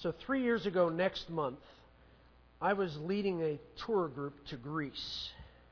So 3 years ago next month, I was leading a tour group to Greece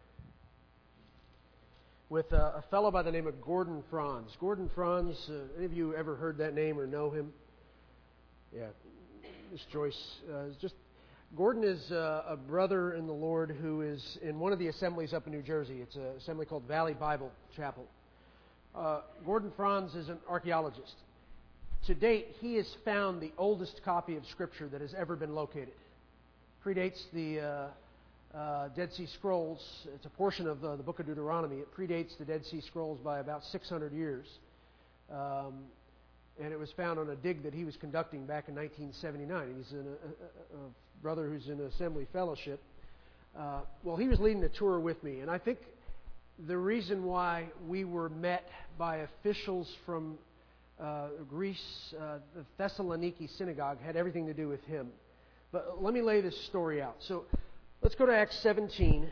with a fellow by the name of Gordon Franz. Gordon Franz, any of you ever heard that name or know him? Yeah, Miss Joyce. Gordon is a brother in the Lord who is in one of the assemblies up in New Jersey. It's an assembly called Valley Bible Chapel. Gordon Franz is an archaeologist. To date, he has found the oldest copy of Scripture that has ever been located. Predates the Dead Sea Scrolls. It's a portion of the book of Deuteronomy. It predates the Dead Sea Scrolls by about 600 years. And it was found on a dig that he was conducting back in 1979. He's a brother who's in Assembly Fellowship. Well, he was leading a tour with me, and I think the reason why we were met by officials from Greece, the Thessaloniki synagogue, had everything to do with him. But let me lay this story out. So let's go to Acts 17,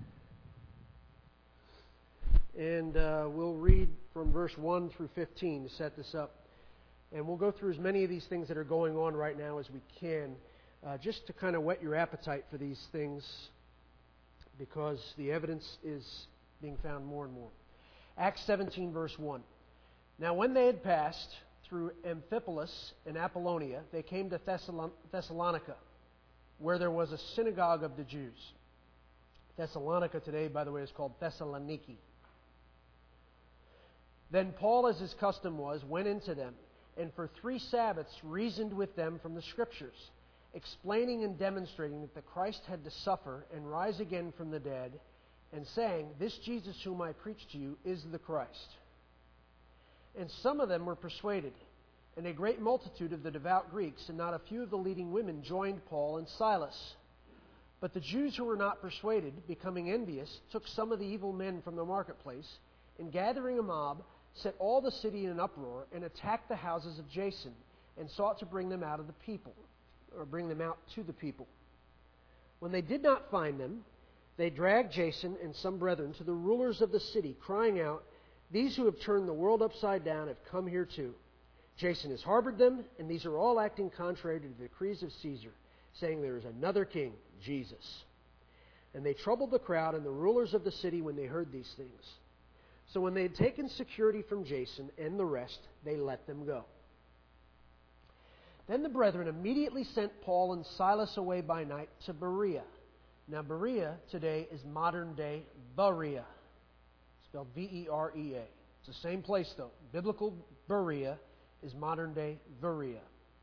and we'll read from verse 1 through 15 to set this up. And we'll go through as many of these things that are going on right now as we can, just to kind of whet your appetite for these things, because the evidence is being found more and more. Acts 17, verse 1. Now when they had passed through Amphipolis and Apollonia, they came to Thessalonica, where there was a synagogue of the Jews. Thessalonica today, by the way, is called Thessaloniki. Then Paul, as his custom was, went into them, and for 3 Sabbaths reasoned with them from the Scriptures, explaining and demonstrating that the Christ had to suffer and rise again from the dead, and saying, "This Jesus whom I preach to you is the Christ." And some of them were persuaded, and a great multitude of the devout Greeks and not a few of the leading women joined Paul and Silas. But the Jews who were not persuaded, becoming envious, took some of the evil men from the marketplace, and gathering a mob, set all the city in an uproar, and attacked the houses of Jason, and sought to bring them out of the people, or bring them out to the people. When they did not find them, they dragged Jason and some brethren to the rulers of the city, crying out, "These who have turned the world upside down have come here too. Jason has harbored them, and these are all acting contrary to the decrees of Caesar, saying there is another king, Jesus." And they troubled the crowd and the rulers of the city when they heard these things. So when they had taken security from Jason and the rest, they let them go. Then the brethren immediately sent Paul and Silas away by night to Berea. Now Berea today is modern-day Berea, spelled Berea. It's the same place though. Biblical Berea is modern-day Berea.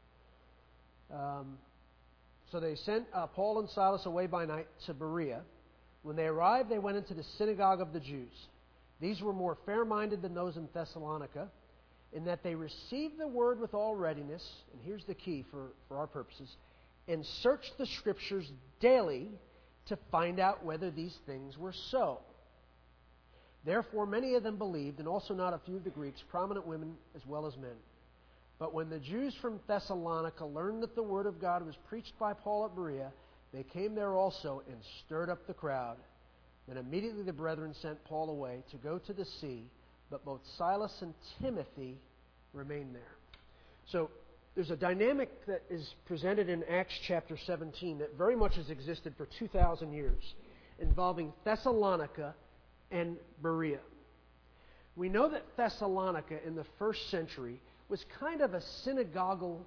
So they sent Paul and Silas away by night to Berea. When they arrived, they went into the synagogue of the Jews. These were more fair-minded than those in Thessalonica, in that they received the word with all readiness, and here's the key for our purposes, and searched the Scriptures daily to find out whether these things were so. Therefore many of them believed, and also not a few of the Greeks, prominent women as well as men. But when the Jews from Thessalonica learned that the word of God was preached by Paul at Berea, they came there also and stirred up the crowd. Then immediately the brethren sent Paul away to go to the sea, but both Silas and Timothy remained there. So there's a dynamic that is presented in Acts chapter 17 that very much has existed for 2,000 years, involving Thessalonica and Berea. We know that Thessalonica in the first century was kind of a synagogal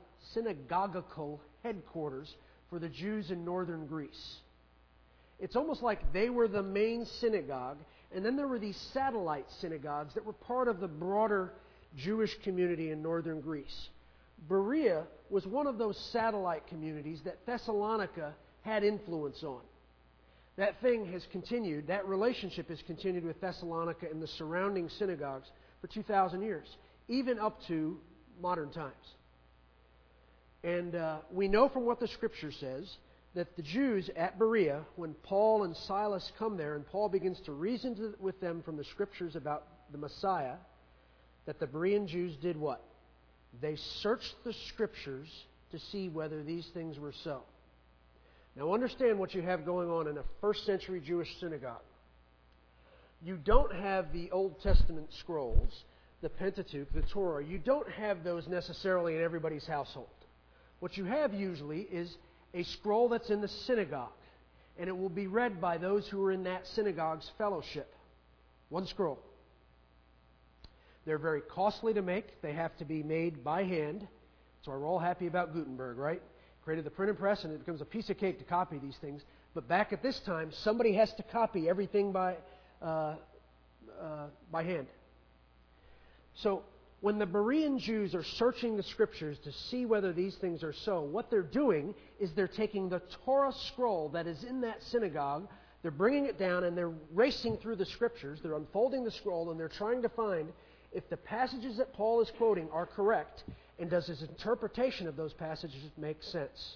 headquarters for the Jews in northern Greece. It's almost like they were the main synagogue, and then there were these satellite synagogues that were part of the broader Jewish community in northern Greece. Berea was one of those satellite communities that Thessalonica had influence on. That thing has continued, that relationship has continued with Thessalonica and the surrounding synagogues for 2,000 years, even up to modern times. And we know from what the Scripture says that the Jews at Berea, when Paul and Silas come there and Paul begins to reason with them from the Scriptures about the Messiah, that the Berean Jews did what? They searched the Scriptures to see whether these things were so. Now understand what you have going on in a first century Jewish synagogue. You don't have the Old Testament scrolls, the Pentateuch, the Torah. You don't have those necessarily in everybody's household. What you have usually is a scroll that's in the synagogue, and it will be read by those who are in that synagogue's fellowship. One scroll. They're very costly to make. They have to be made by hand. That's why we're all happy about Gutenberg, right? Created the printing press, and it becomes a piece of cake to copy these things. But back at this time, somebody has to copy everything by hand. So when the Berean Jews are searching the Scriptures to see whether these things are so, what they're doing is they're taking the Torah scroll that is in that synagogue, they're bringing it down, and they're racing through the Scriptures. They're unfolding the scroll, and they're trying to find if the passages that Paul is quoting are correct, and does his interpretation of those passages make sense.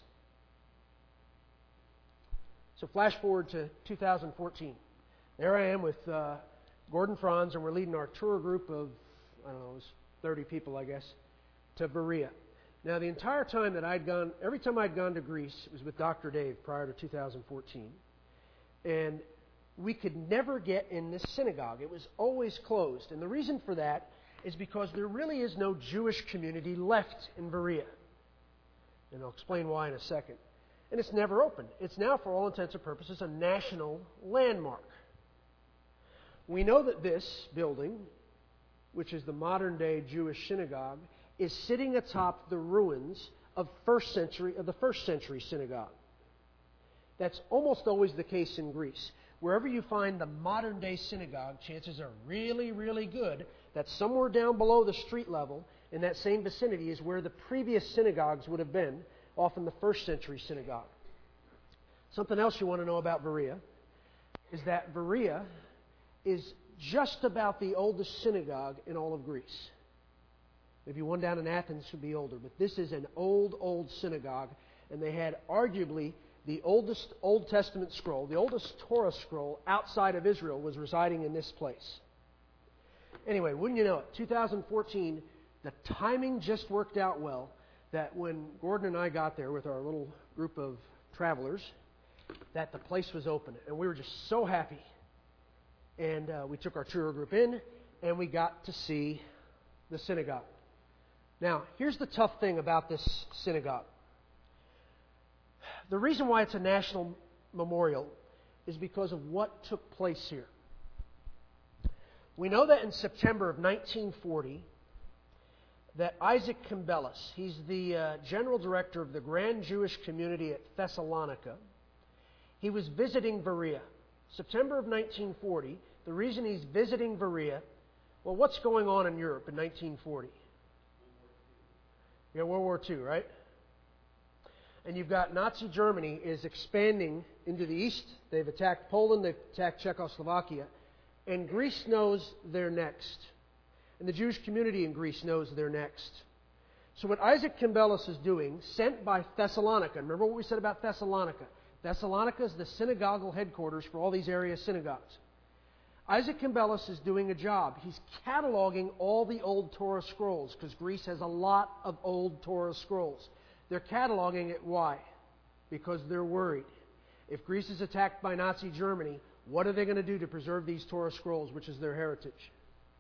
So flash forward to 2014. There I am with Gordon Franz, and we're leading our tour group of, I don't know, it was 30 people, I guess, to Berea. Now, the entire time that every time I'd gone to Greece, it was with Dr. Dave prior to 2014. And we could never get in this synagogue. It was always closed. And the reason for that is because there really is no Jewish community left in Berea. And I'll explain why in a second. And it's never opened. It's now, for all intents and purposes, a national landmark. We know that this building, which is the modern-day Jewish synagogue, is sitting atop the ruins of the first century synagogue. That's almost always the case in Greece. Wherever you find the modern-day synagogue, chances are really, really good that somewhere down below the street level, in that same vicinity, is where the previous synagogues would have been, often the first century synagogue. Something else you want to know about Berea is that Berea is just about the oldest synagogue in all of Greece. Maybe one down in Athens should be older, but this is an old synagogue, and they had arguably the oldest Old Testament scroll, the oldest Torah scroll outside of Israel was residing in this place. Anyway, wouldn't you know it, 2014, the timing just worked out well that when Gordon and I got there with our little group of travelers, that the place was open. And we were just so happy. And we took our tour group in, and we got to see the synagogue. Now, here's the tough thing about this synagogue. The reason why it's a national memorial is because of what took place here. We know that in September of 1940, that Isaac Kimbelis, he's the general director of the Grand Jewish Community at Thessalonica, he was visiting Berea. September of 1940, the reason he's visiting Berea, well, what's going on in Europe in 1940? You got World War II, right? And you've got Nazi Germany is expanding into the east. They've attacked Poland, they've attacked Czechoslovakia, and Greece knows they're next. And the Jewish community in Greece knows they're next. So what Isaac Kimbelis is doing, sent by Thessalonica, remember what we said about Thessalonica? Thessalonica is the synagogal headquarters for all these area synagogues. Isaac Kimbelis is doing a job. He's cataloging all the old Torah scrolls, because Greece has a lot of old Torah scrolls. They're cataloging it. Why? Because they're worried. If Greece is attacked by Nazi Germany, what are they going to do to preserve these Torah scrolls, which is their heritage?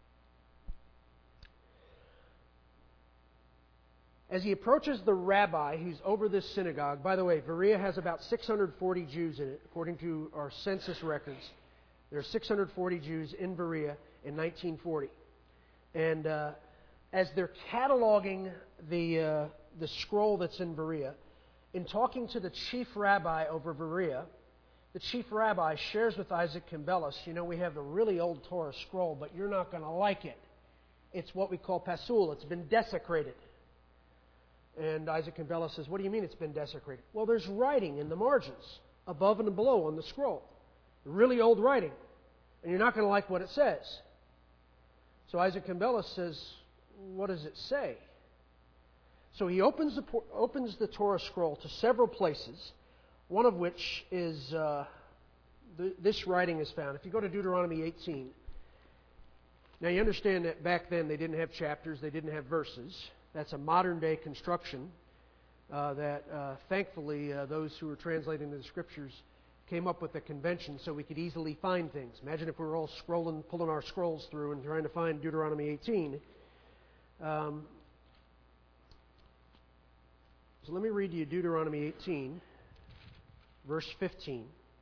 As he approaches the rabbi who's over this synagogue, by the way, Berea has about 640 Jews in it, according to our census records. There are 640 Jews in Berea in 1940. And as they're cataloging the scroll that's in Berea, in talking to the chief rabbi over Berea, the chief rabbi shares with Isaac Kimbelis, we have the really old Torah scroll, but you're not going to like it. It's what we call pasul. It's been desecrated. And Isaac Kimbelis says, what do you mean it's been desecrated? Well, there's writing in the margins, above and below on the scroll. Really old writing. And you're not going to like what it says. So Isaac Kimbelis says, what does it say? So he opens the Torah scroll to several places, one of which is this writing is found. If you go to Deuteronomy 18, now you understand that back then they didn't have chapters, they didn't have verses. That's a modern-day construction that thankfully those who were translating the Scriptures came up with a convention so we could easily find things. Imagine if we were all pulling our scrolls through and trying to find Deuteronomy 18. So let me read to you Deuteronomy 18, verse 15.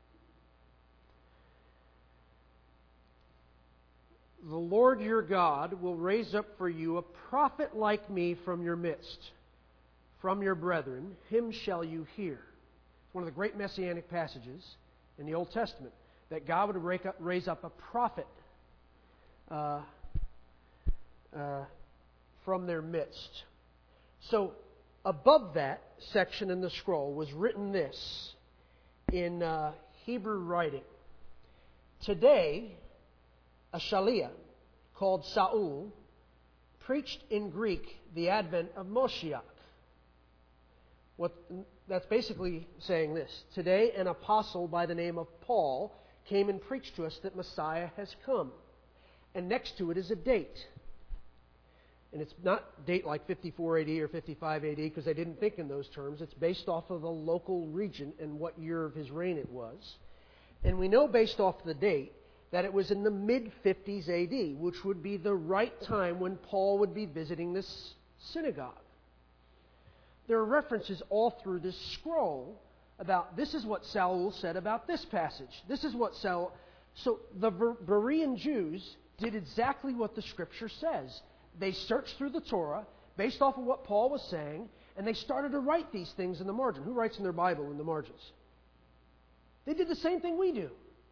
The Lord your God will raise up for you a prophet like me from your midst, from your brethren. Him shall you hear. It's one of the great messianic passages in the Old Testament, that God would raise up a prophet from their midst. So above that section in the scroll was written this in Hebrew writing. Today, a Shaliah called Saul preached in Greek the advent of Moshiach. That's basically saying this. Today, an apostle by the name of Paul came and preached to us that Messiah has come. And next to it is a date. And it's not date like 54 AD or 55 AD because they didn't think in those terms. It's based off of the local region and what year of his reign it was. And we know based off the date that it was in the mid-50s AD, which would be the right time when Paul would be visiting this synagogue. There are references all through this scroll about this is what Saul said about this passage. This is what Saul... So the Berean Jews did exactly what the Scripture says. They searched through the Torah based off of what Paul was saying, and they started to write these things in the margin. Who writes in their Bible in the margins? They did the same thing we do.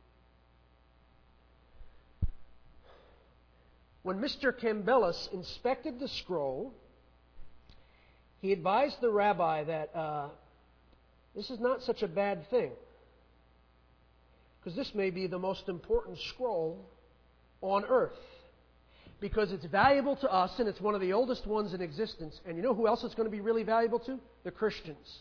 When Mr. Campbellus inspected the scroll, he advised the rabbi that this is not such a bad thing, because this may be the most important scroll on earth, because it's valuable to us and it's one of the oldest ones in existence. And you know who else it's going to be really valuable to? The Christians.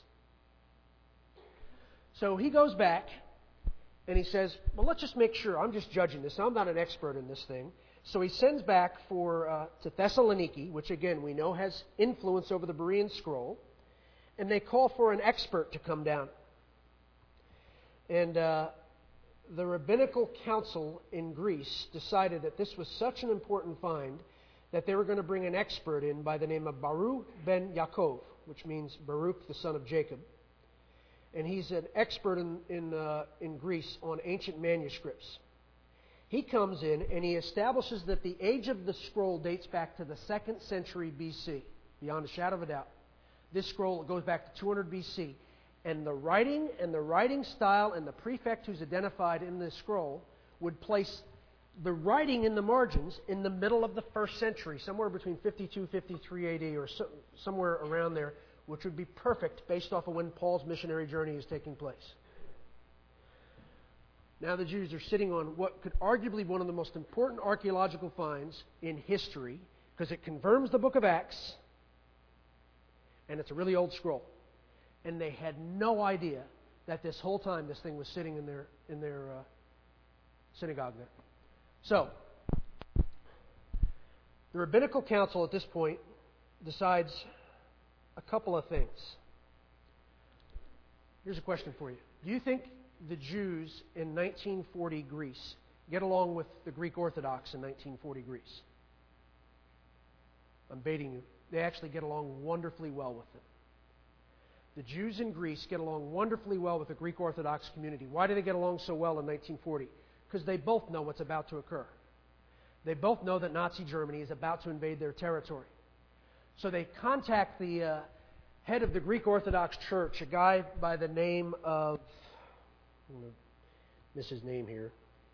So he goes back and he says, well, let's just make sure. I'm just judging this. I'm not an expert in this thing. So he sends back to Thessaloniki, which again we know has influence over the Berean scroll, and they call for an expert to come down. And the Rabbinical Council in Greece decided that this was such an important find that they were going to bring an expert in by the name of Baruch ben Yaakov, which means Baruch, the son of Jacob. And he's an expert in Greece on ancient manuscripts. He comes in and he establishes that the age of the scroll dates back to the 2nd century BC, beyond a shadow of a doubt. This scroll goes back to 200 BC. And the writing style and the prefect who's identified in this scroll would place the writing in the margins in the middle of the 1st century, somewhere between 52, 53 AD or somewhere around there, which would be perfect based off of when Paul's missionary journey is taking place. Now the Jews are sitting on what could arguably be one of the most important archaeological finds in history, because it confirms the book of Acts, and it's a really old scroll. And they had no idea that this whole time this thing was sitting in their synagogue there. So, the Rabbinical Council at this point decides a couple of things. Here's a question for you. Do you think the Jews in 1940 Greece get along with the Greek Orthodox in 1940 Greece? I'm baiting you. They actually get along wonderfully well with them. The Jews in Greece get along wonderfully well with the Greek Orthodox community. Why do they get along so well in 1940? Because they both know what's about to occur. They both know that Nazi Germany is about to invade their territory. So they contact the head of the Greek Orthodox Church, a guy by the name of... I'm going to miss his name here.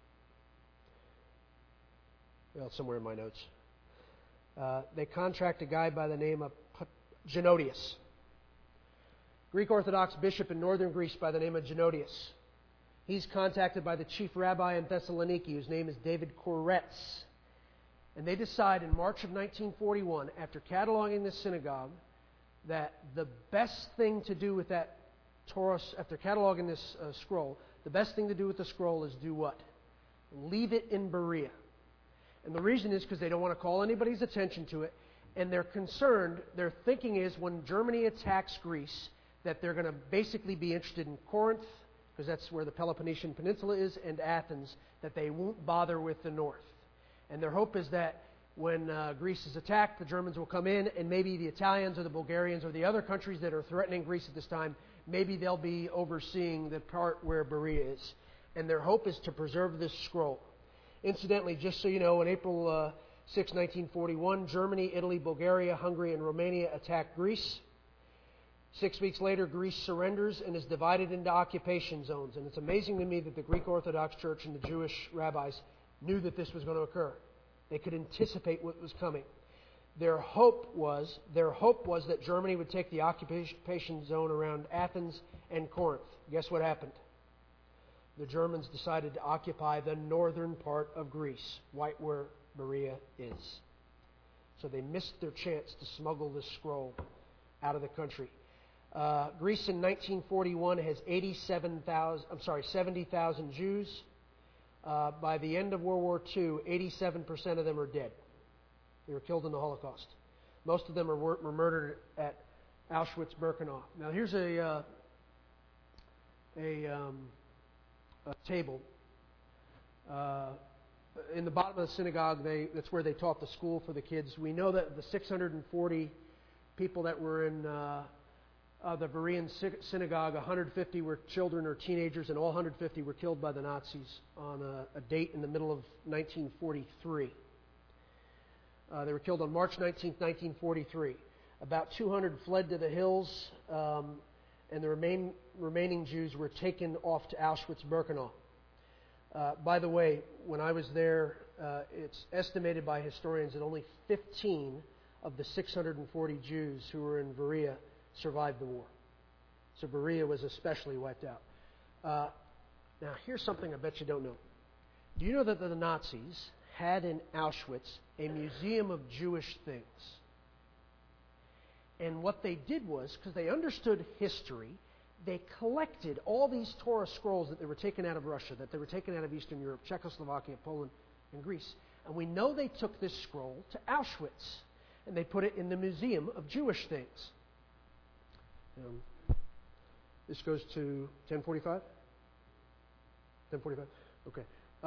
Well, it's somewhere in my notes. They contract a guy by the name of Genodius. Greek Orthodox bishop in northern Greece by the name of Genodius. He's contacted by the chief rabbi in Thessaloniki, whose name is David Koretz. And they decide in March of 1941, after cataloging this synagogue, that the best thing to do with that Torah, after cataloging this scroll, the best thing to do with the scroll is do what? Leave it in Berea. And the reason is because they don't want to call anybody's attention to it, and they're concerned, their thinking is when Germany attacks Greece, that they're going to basically be interested in Corinth, because that's where the Peloponnesian Peninsula is, and Athens, that they won't bother with the north. And their hope is that when Greece is attacked, the Germans will come in, and maybe the Italians or the Bulgarians or the other countries that are threatening Greece at this time, maybe they'll be overseeing the part where Berea is. And their hope is to preserve this scroll. Incidentally, just so you know, on April 6, 1941, Germany, Italy, Bulgaria, Hungary, and Romania attacked Greece. 6 weeks later, Greece surrenders and is divided into occupation zones. And it's amazing to me that the Greek Orthodox Church and the Jewish rabbis knew that this was going to occur. They could anticipate what was coming. Their hope was that Germany would take the occupation zone around Athens and Corinth. Guess what happened? The Germans decided to occupy the northern part of Greece, right where Berea is. So they missed their chance to smuggle this scroll out of the country. Greece in 1941 has 70,000 Jews. By the end of World War II, 87% of them are dead. They were killed in the Holocaust. Most of them were murdered at Auschwitz-Birkenau. Now here's a table. In the bottom of the synagogue, that's where they taught the school for the kids. We know that the 640 people that were in the Berean synagogue, 150 were children or teenagers, and all 150 were killed by the Nazis on a date in the middle of 1943. They were killed on March 19, 1943. About 200 fled to the hills, and the remaining Jews were taken off to Auschwitz-Birkenau. By the way, when I was there, it's estimated by historians that only 15 of the 640 Jews who were in Berea survived the war. So Berea was especially wiped out. Now, here's something I bet you don't know. Do you know that the Nazis had in Auschwitz a museum of Jewish things? And what they did was, because they understood history, they collected all these Torah scrolls that they were taken out of Russia, that they were taken out of Eastern Europe, Czechoslovakia, Poland, and Greece. And we know they took this scroll to Auschwitz, and they put it in the Museum of Jewish Things. This goes to 10:45? 10:45? Okay.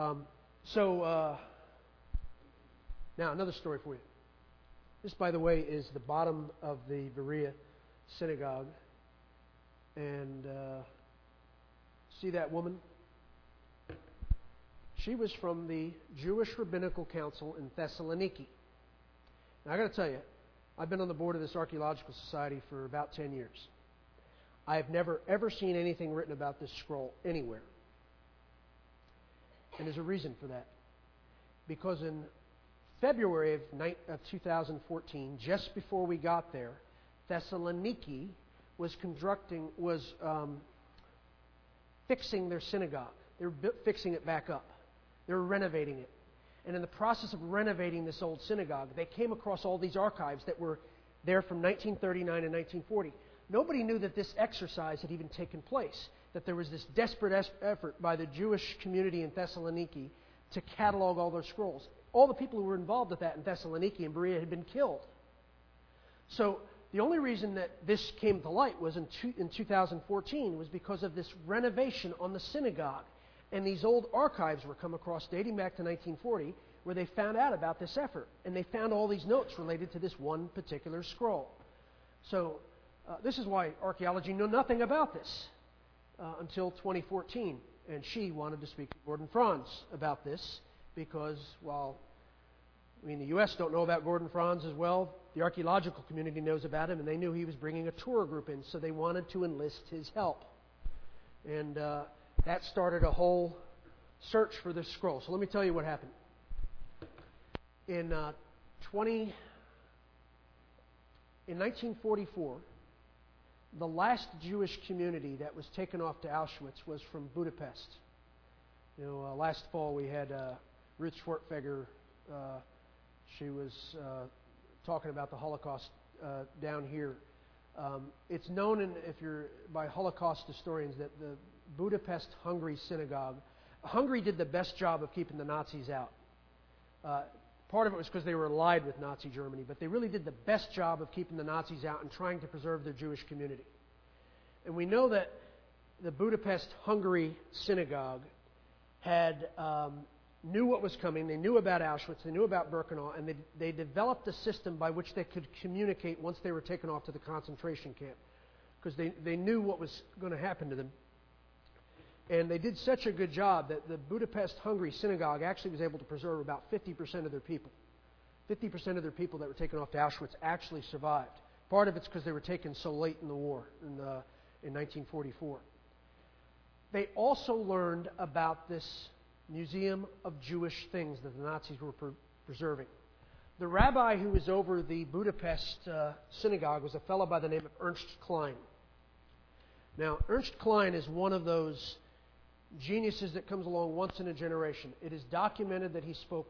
Now another story for you. This, by the way, is the bottom of the Berea synagogue. And see that woman? She was from the Jewish Rabbinical Council in Thessaloniki. Now, I got to tell you, I've been on the board of this archaeological society for about 10 years. I have never, ever seen anything written about this scroll anywhere. And there's a reason for that. Because in February of 2014, just before we got there, Thessaloniki was fixing their synagogue. They were fixing it back up. They were renovating it. And in the process of renovating this old synagogue, they came across all these archives that were there from 1939 and 1940. Nobody knew that this exercise had even taken place, that there was this desperate effort by the Jewish community in Thessaloniki to catalog all those scrolls. All the people who were involved with that in Thessaloniki and Berea had been killed. So the only reason that this came to light was in 2014 was because of this renovation on the synagogue. And these old archives were come across dating back to 1940 where they found out about this effort. And they found all these notes related to this one particular scroll. So this is why archaeology knew nothing about this until 2014. And she wanted to speak to Gordon Franz about this because while the U.S. don't know about Gordon Franz as well, the archaeological community knows about him, and they knew he was bringing a tour group in, so they wanted to enlist his help. And that started a whole search for this scroll. So let me tell you what happened. In 1944, the last Jewish community that was taken off to Auschwitz was from Budapest. Last fall we had Ruth Schwartfeger. She was talking about the Holocaust down here. It's known by Holocaust historians that the Budapest Hungary synagogue, Hungary did the best job of keeping the Nazis out. Part of it was because they were allied with Nazi Germany, but they really did the best job of keeping the Nazis out and trying to preserve their Jewish community. And we know that the Budapest Hungary synagogue had knew what was coming. They knew about Auschwitz. They knew about Birkenau. And they developed a system by which they could communicate once they were taken off to the concentration camp, because they knew what was going to happen to them. And they did such a good job that the Budapest, Hungary synagogue actually was able to preserve about 50% of their people. 50% of their people that were taken off to Auschwitz actually survived. Part of it's because they were taken so late in the war, in 1944. They also learned about this Museum of Jewish Things that the Nazis were preserving. The rabbi who was over the Budapest synagogue was a fellow by the name of Ernst Klein. Now, Ernst Klein is one of those geniuses that comes along once in a generation. It is documented that he spoke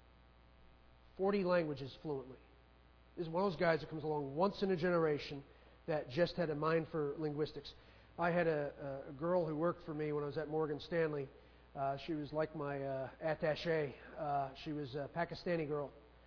40 languages fluently. This is one of those guys that comes along once in a generation that just had a mind for linguistics. I had a girl who worked for me when I was at Morgan Stanley. She was like my attaché. She was a Pakistani girl,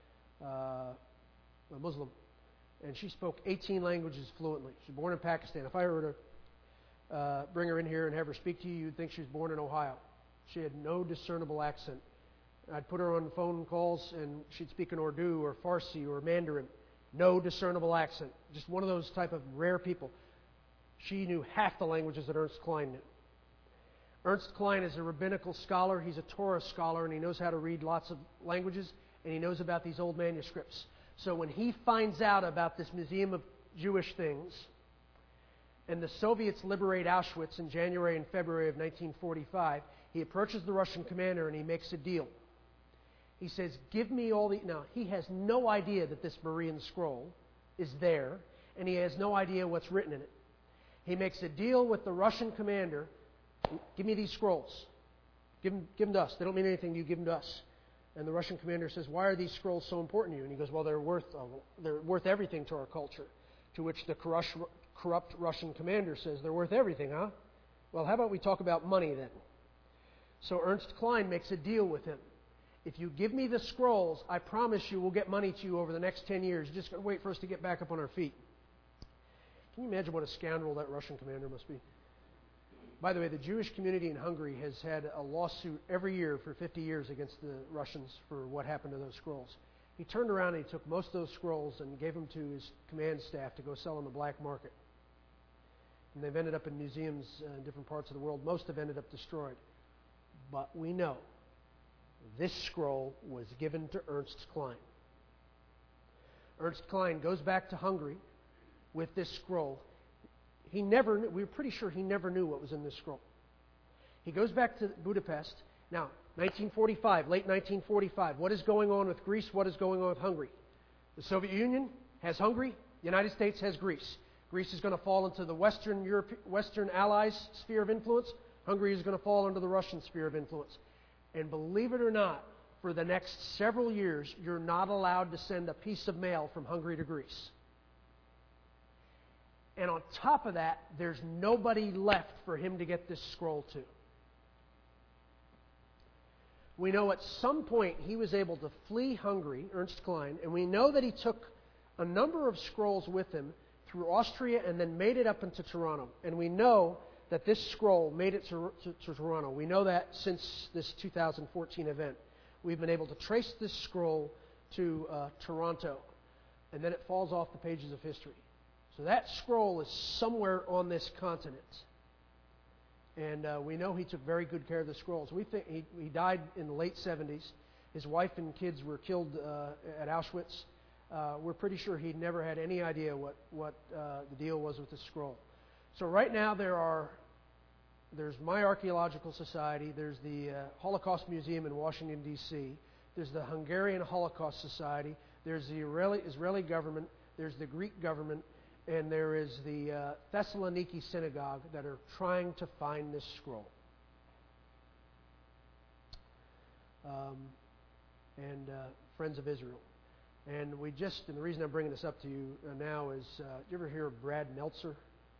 a Muslim, and she spoke 18 languages fluently. She was born in Pakistan. If I were to bring her in here and have her speak to you, you'd think she was born in Ohio. She had no discernible accent. I'd put her on phone calls and she'd speak in Urdu or Farsi or Mandarin. No discernible accent. Just one of those type of rare people. She knew half the languages that Ernst Klein knew. Ernst Klein is a rabbinical scholar. He's a Torah scholar, and he knows how to read lots of languages, and he knows about these old manuscripts. So when he finds out about this Museum of Jewish Things, and the Soviets liberate Auschwitz in January and February of 1945, he approaches the Russian commander and he makes a deal. He says, give me all the... Now, he has no idea that this Berean scroll is there, and he has no idea what's written in it. He makes a deal with the Russian commander. Give me these scrolls. Give them to us. They don't mean anything to you. Give them to us. And the Russian commander says, why are these scrolls so important to you? And he goes, well, they're worth everything to our culture. To which the corrupt Russian commander says, they're worth everything, huh? Well, how about we talk about money then? So Ernst Klein makes a deal with him. If you give me the scrolls, I promise you we'll get money to you over the next 10 years. You're just going to wait for us to get back up on our feet. Can you imagine what a scoundrel that Russian commander must be? By the way, the Jewish community in Hungary has had a lawsuit every year for 50 years against the Russians for what happened to those scrolls. He turned around and he took most of those scrolls and gave them to his command staff to go sell on the black market. And they've ended up in museums in different parts of the world. Most have ended up destroyed. But we know this scroll was given to Ernst Klein. Ernst Klein goes back to Hungary with this scroll. We're pretty sure he never knew what was in this scroll. He goes back to Budapest. Now, 1945, late 1945. What is going on with Greece? What is going on with Hungary? The Soviet Union has Hungary. The United States has Greece. Greece is going to fall into the Western Allies' sphere of influence. Hungary is going to fall into the Russian sphere of influence. And believe it or not, for the next several years, you're not allowed to send a piece of mail from Hungary to Greece. And on top of that, there's nobody left for him to get this scroll to. We know at some point he was able to flee Hungary, Ernst Klein, and we know that he took a number of scrolls with him through Austria and then made it up into Toronto. And we know that this scroll made it to Toronto. We know that since this 2014 event. We've been able to trace this scroll to Toronto, and then it falls off the pages of history. So that scroll is somewhere on this continent. And we know he took very good care of the scrolls. We think he died in the late 70s. His wife and kids were killed at Auschwitz. We're pretty sure he never had any idea what the deal was with the scroll. So right now there's my Archaeological Society, there's the Holocaust Museum in Washington, D.C., there's the Hungarian Holocaust Society, there's the Israeli government, there's the Greek government, and there is the Thessaloniki Synagogue that are trying to find this scroll. And Friends of Israel. And the reason I'm bringing this up to you now is, do you ever hear of Brad Meltzer?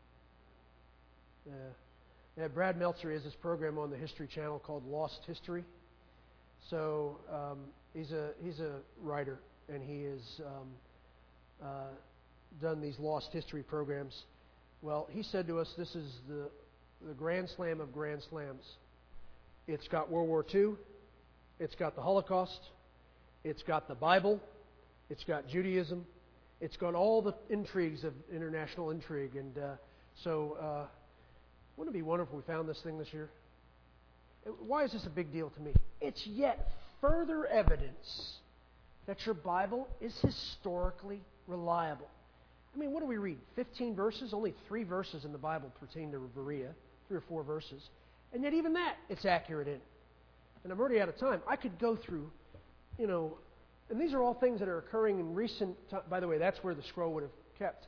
Brad Meltzer has this program on the History Channel called Lost History. So he's a writer, and he has done these Lost History programs. Well, he said to us, this is the Grand Slam of Grand Slams. It's got World War II, It's got the Holocaust. It's got the Bible. It's got Judaism. It's got all the intrigues of international intrigue. And so wouldn't it be wonderful if we found this thing this year? Why is this a big deal to me? It's yet further evidence that your Bible is historically reliable. I mean, what do we read? 15 verses? Only 3 verses in the Bible pertain to Berea, 3 or 4 verses. And yet even that, it's accurate in. And I'm already out of time. I could go through, and these are all things that are occurring in recent time. By the way, that's where the scroll would have kept.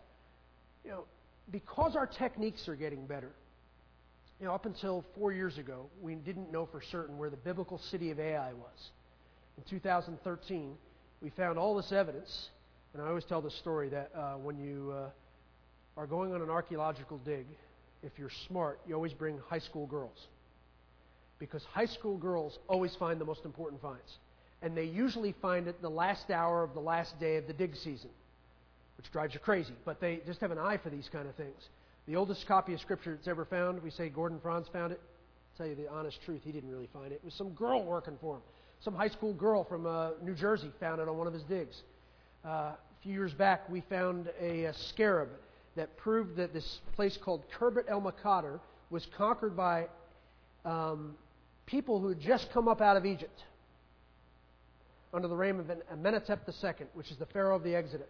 Because our techniques are getting better. Up until 4 years ago, we didn't know for certain where the biblical city of Ai was. In 2013, we found all this evidence, and I always tell the story that when you are going on an archaeological dig, if you're smart, you always bring high school girls. Because high school girls always find the most important finds. And they usually find it the last hour of the last day of the dig season, which drives you crazy. But they just have an eye for these kind of things. The oldest copy of Scripture that's ever found, we say Gordon Franz found it. I'll tell you the honest truth, he didn't really find it. It was some girl working for him. Some high school girl from New Jersey found it on one of his digs. A few years back, we found a scarab that proved that this place called Khirbet el-Maqadir was conquered by people who had just come up out of Egypt under the reign of Amenhotep II, which is the pharaoh of the Exodus.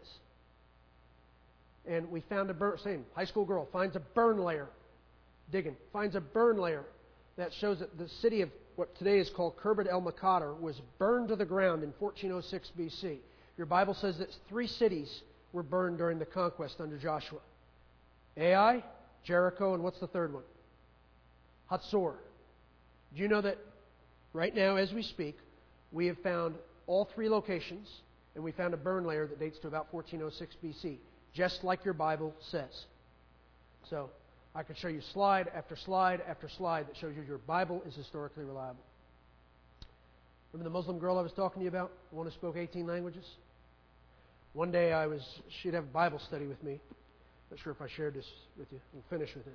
And we found same high school girl finds a burn layer, digging, finds a burn layer that shows that the city of what today is called Khirbet el-Maqadir was burned to the ground in 1406 BC. Your Bible says that 3 cities were burned during the conquest under Joshua. Ai, Jericho, and what's the third one? Hatzor. Do you know that right now, as we speak, we have found all 3 locations, and we found a burn layer that dates to about 1406 BC, just like your Bible says. So I could show you slide after slide after slide that shows you your Bible is historically reliable. Remember the Muslim girl I was talking to you about, the one who spoke 18 languages? One day she'd have a Bible study with me. Not sure if I shared this with you. We'll finish with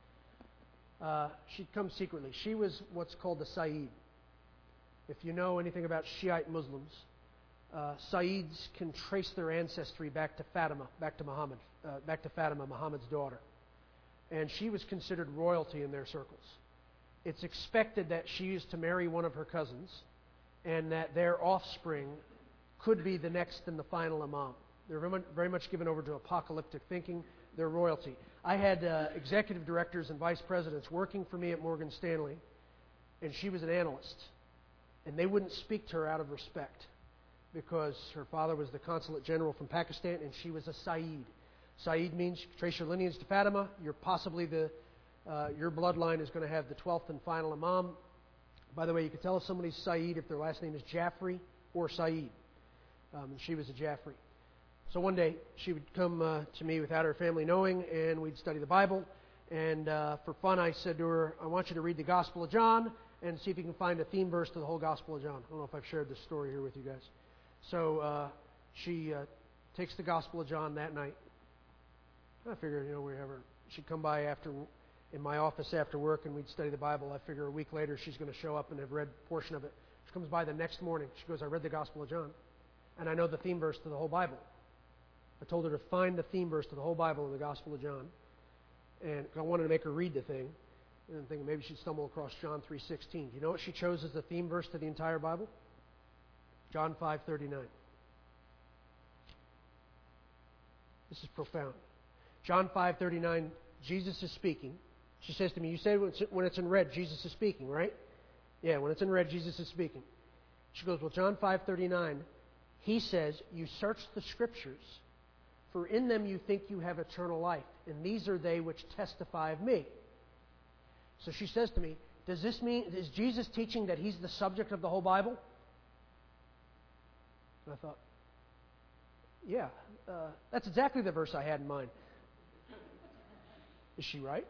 this. She'd come secretly. She was what's called the Sayyid. If you know anything about Shiite Muslims, Sayyids can trace their ancestry back to Fatima, back to Fatima, Muhammad's daughter. And she was considered royalty in their circles. It's expected that she used to marry one of her cousins, and that their offspring could be the next and the final imam. They're very much given over to apocalyptic thinking. They're royalty. I had executive directors and vice presidents working for me at Morgan Stanley, and she was an analyst. And they wouldn't speak to her out of respect because her father was the consulate general from Pakistan, and she was a Sayyid. Sayyid means you trace your lineage to Fatima. You're possibly your bloodline is going to have the 12th and final imam. By the way, you can tell if somebody's Sayyid if their last name is Jaffrey or Sayyid. And she was a Jaffrey. So one day she would come to me without her family knowing, and we'd study the Bible. And for fun, I said to her, I want you to read the Gospel of John and see if you can find a theme verse to the whole Gospel of John. I don't know if I've shared this story here with you guys. So she takes the Gospel of John that night. I figured, she'd come by in my office after work, and we'd study the Bible. I figure a week later she's going to show up and have read a portion of it. She comes by the next morning. She goes, I read the Gospel of John, and I know the theme verse to the whole Bible. I told her to find the theme verse to the whole Bible in the Gospel of John, and I wanted to make her read the thing. And I'm thinking maybe she'd stumble across John 3:16. Do you know what she chose as the theme verse to the entire Bible? John 5:39. This is profound. John 5:39, Jesus is speaking. She says to me, you say when it's in red, Jesus is speaking, right? Yeah, when it's in red, Jesus is speaking. She goes, well, John 5:39, he says, you search the Scriptures, for in them you think you have eternal life, and these are they which testify of me. So she says to me, does this mean, is Jesus teaching that he's the subject of the whole Bible? And I thought, yeah, that's exactly the verse I had in mind. Is she right?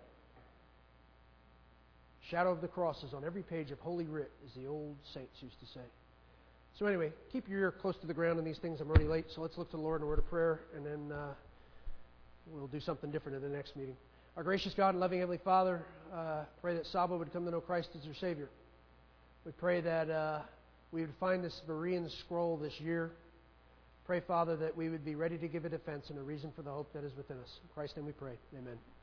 Shadow of the cross is on every page of Holy Writ, as the old saints used to say. So anyway, keep your ear close to the ground on these things. I'm already late, so let's look to the Lord in a word of prayer, and then we'll do something different in the next meeting. Our gracious God and loving Heavenly Father, pray that Sabo would come to know Christ as their Savior. We pray that we would find this Berean scroll this year. Pray, Father, that we would be ready to give a defense and a reason for the hope that is within us. In Christ's name we pray. Amen.